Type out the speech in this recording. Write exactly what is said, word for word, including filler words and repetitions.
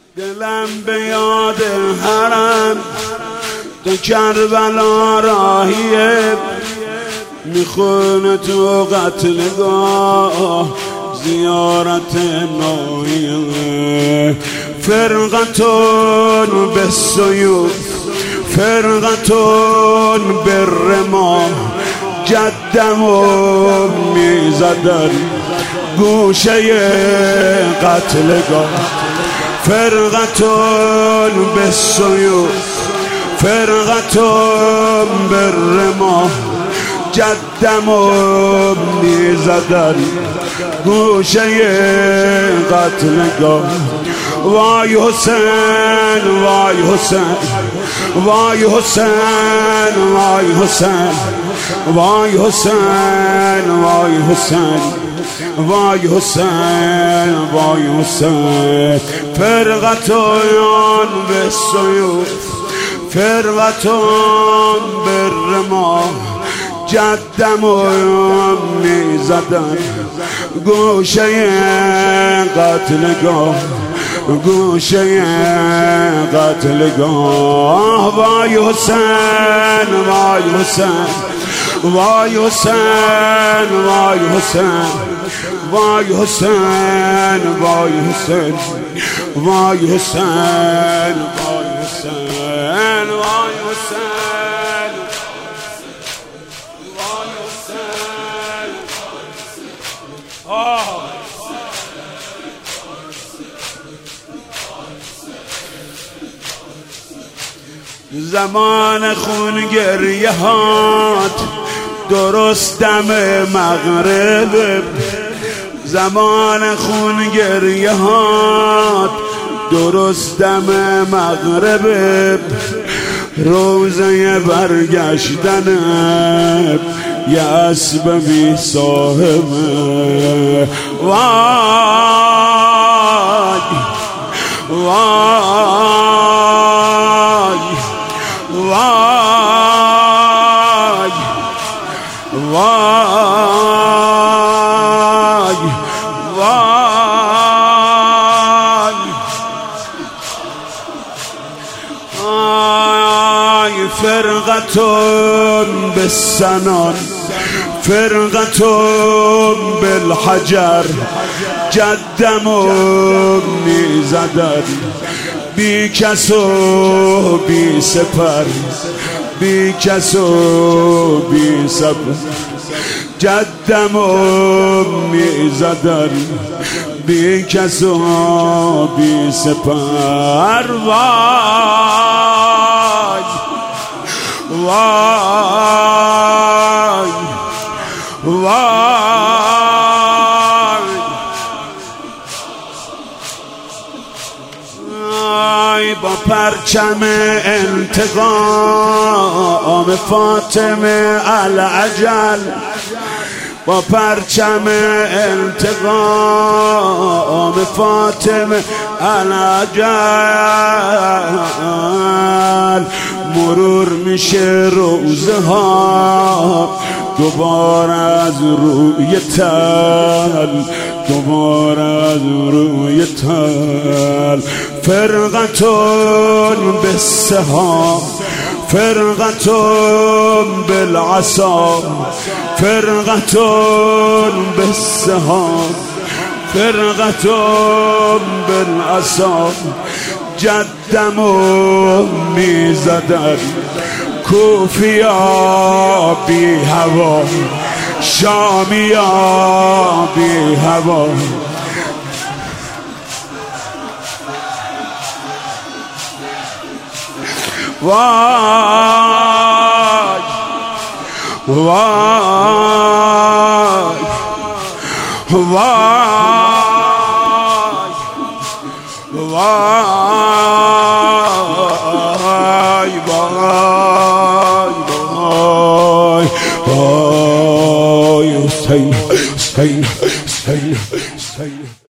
دلم به یاد حرم تو کربلا راهیه، میخونه تو قتلگاه زیارت نوحیه. فرقتون به سیوف، فرقتون به رماه، جدمو میزدن گوشه قتلگاه. فرقتون به سیوف، فرقتون به رماه، جدمو میزدن گوشه قتلگاه. وای حسین وای حسین وای حسین وای حسین وای حسین وای حسین وای حسین وای حسین. فرقتون به سیوف، فرقتون به رماه، جدمو میزدن گوشه قتلگاه، گوشه قتلگاه. وای حسین وای حسین وای حسین وای حسین وای حسین وای حسین وای حسین وای حسین وای حسین وای حسین. آه زمان خون گریه هات درست دم مغرب، زمان خون گریه هات درست دم مغرب. روزه برگشتن یه اسب بی صاحب. وای وای وای وای وای وای. فرقتون بالسنان، فرقتون بالحجر، جدمو میزدن بی کس و بی سپر، بی کس و بی سپر. جدمو میزدن بی کس و بی سپر. وای وای وای. با پرچم انتقام فاطمه العجل، با پرچم انتقام فاطمه العجل. مرور میشه روزه ها دوباره از روی تل، دوباره از روی تل. فرقتون بالسهام، فرقتون بالعصا، فرقتون بالسهام، فرقتون بالعصا. جدمو میزدن کوفیا بی هوا، شامیا بی هوا. وای وای وای وای وای وای وای. حسین حسین حسین حسین.